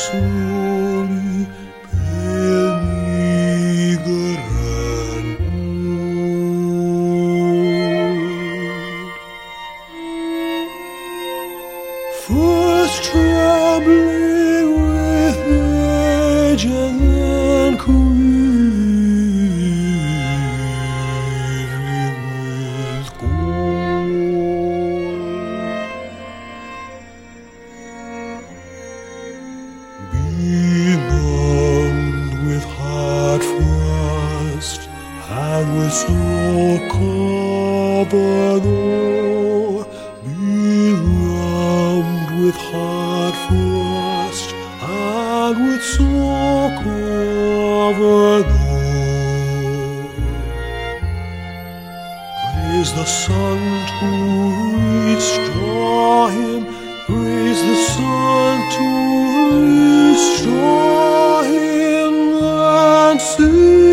soli benigerant first trembling with age and then quivering with gold, benumbed with hot frost and with snow covered o'er, benumbed with hot frost and with snow covered o'er. Praise the sun to restore him, praise the sun to restore him, and sing